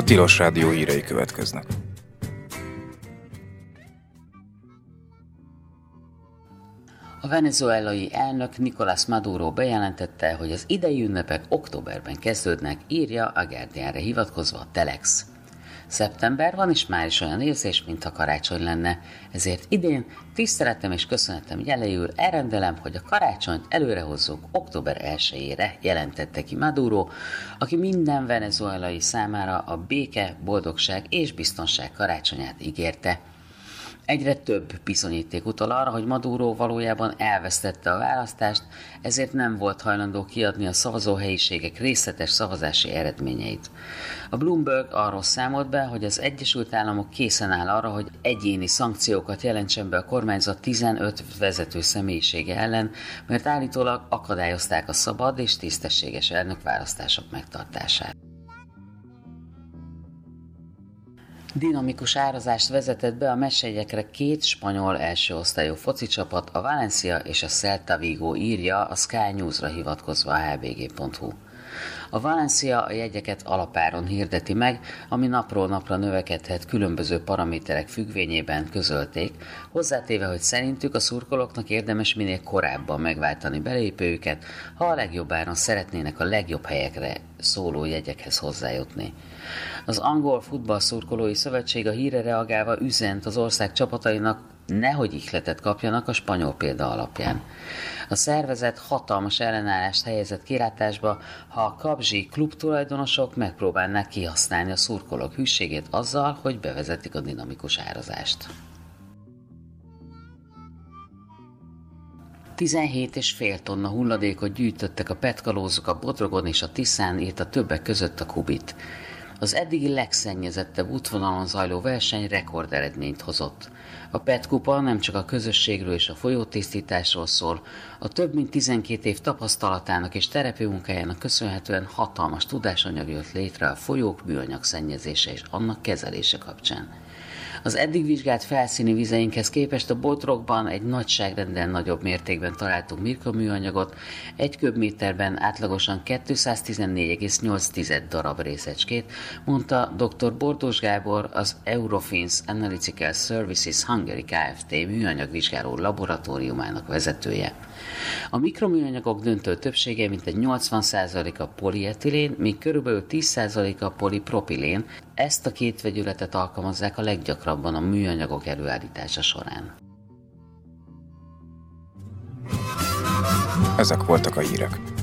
Tilos Rádió hírei következnek. A venezuelai elnök Nicolás Maduro bejelentette, hogy az idei ünnepek októberben kezdődnek, írja a Guardianre hivatkozva a Telex. Szeptember van, és már is olyan érzés, mintha karácsony lenne, ezért idén tiszteletem és köszönetem jeleiül elrendelem, hogy a karácsonyt előrehozzuk október 1-ére, jelentette ki Maduro, aki minden venezuelai számára a béke, boldogság és biztonság karácsonyát ígérte. Egyre több bizonyíték utal arra, hogy Maduro valójában elvesztette a választást, ezért nem volt hajlandó kiadni a szavazóhelyiségek részletes szavazási eredményeit. A Bloomberg arról számolt be, hogy az Egyesült Államok készen áll arra, hogy egyéni szankciókat jelentsen be a kormányzat 15 vezető személyisége ellen, mert állítólag akadályozták a szabad és tisztességes elnökválasztások megtartását. Dinamikus árazást vezetett be a meccsjegyekre két spanyol elsőosztályú focicsapat, a Valencia és a Celta Vigo, írja a Sky News-ra hivatkozva a hvg.hu. A Valencia a jegyeket alapáron hirdeti meg, ami napról napra növekedhet különböző paraméterek függvényében, közölték, hozzátéve, hogy szerintük a szurkolóknak érdemes minél korábban megváltani belépőjüket, ha a legjobb áron szeretnének a legjobb helyekre szóló jegyekhez hozzájutni. Az Angol Futballszurkolói Szövetség a hírre reagálva üzent az ország csapatainak, nehogy ihletet kapjanak a spanyol példa alapján. A szervezet hatalmas ellenállást helyezett kilátásba, ha a kabzsi klubtulajdonosok megpróbálnák kihasználni a szurkolók hűségét azzal, hogy bevezetik a dinamikus árazást. 17,5 tonna hulladékot gyűjtöttek a petkalózok a Bodrogon és a Tiszán, írta többek között a Kubit. Az eddigi legszennyezettebb útvonalon zajló verseny rekorderedményt hozott. A PET kupa nem csak a közösségről és a folyótisztításról szól, a több mint 12 év tapasztalatának és terepőmunkájának köszönhetően hatalmas tudásanyag jött létre a folyók műanyag szennyezése és annak kezelése kapcsán. Az eddig vizsgált felszíni vizeinkhez képest a Bodrogban egy nagyságrenden nagyobb mértékben találtunk mikroműanyagot, egy köbméterben átlagosan 214,8 darab részecskét, mondta dr. Bordós Gábor, az Eurofins Analytical Services Hungary Kft. Műanyagvizsgáló laboratóriumának vezetője. A mikroműanyagok döntő többsége mintegy 80%-a polietilén, míg körülbelül 10%-a polipropilén. Ezt a két vegyületet alkalmazzák a leggyakrabban a műanyagok előállítása során. Ezek voltak a hírek.